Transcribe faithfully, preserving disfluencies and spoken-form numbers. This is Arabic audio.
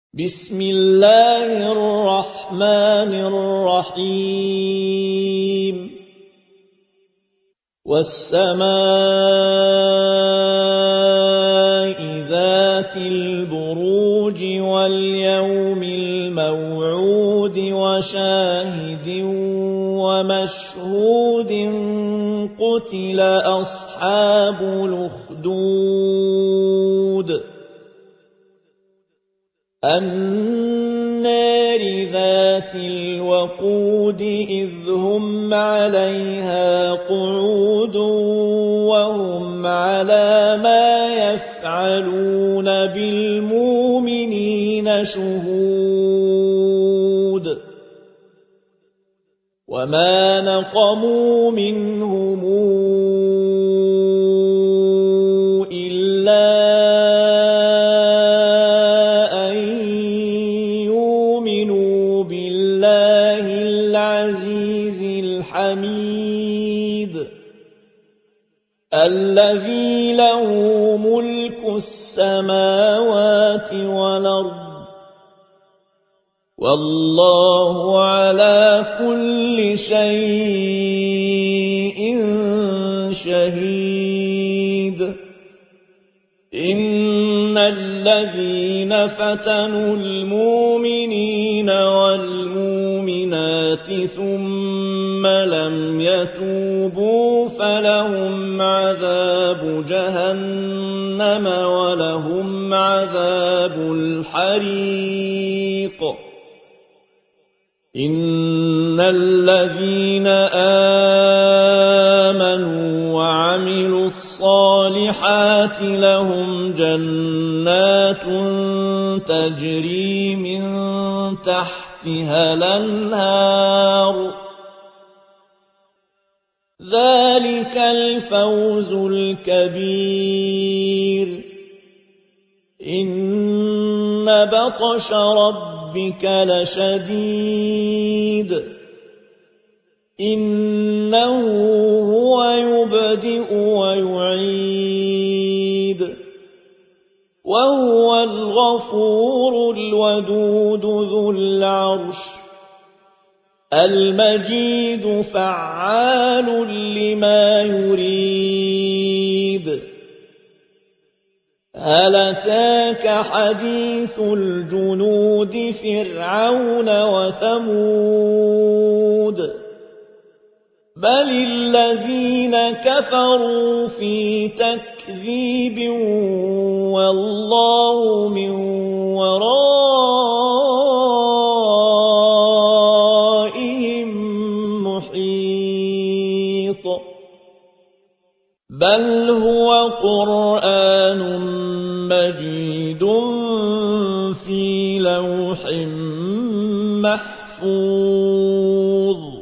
بسم الله الرحمن الرحيم والسماء ذات البروج واليوم الموعود وشاهد ومشهود قتل أصحاب الأخدود النار ذات الوقود إذ هم عليها قعود وهم على ما يفعلون بالمؤمنين شهود وما نقموا منهم إلا الحميد الذي له ملك السماوات والأرض والله على كل شيء شهيد إن الذين فتنوا المؤمنين والمؤمنات ثم لم يتوبوا فلهم عذاب جهنم ولهم عذاب الحريق إن الذين آمنوا وعملوا الصالحات لهم جنات تجري من تحتها الأنهار ذلك الفوز الكبير إن بطش ربك لشديد إنه هو يبدئ ويعيد وهو الغفور الودود ذو العرش المجيد فعال لما يريد هل أتاك حديث الجنود فرعون وثمود بل الذين كفروا في تكذيب والله من ورائهم محيط بل هو قرآن مجيد في لوح محفوظ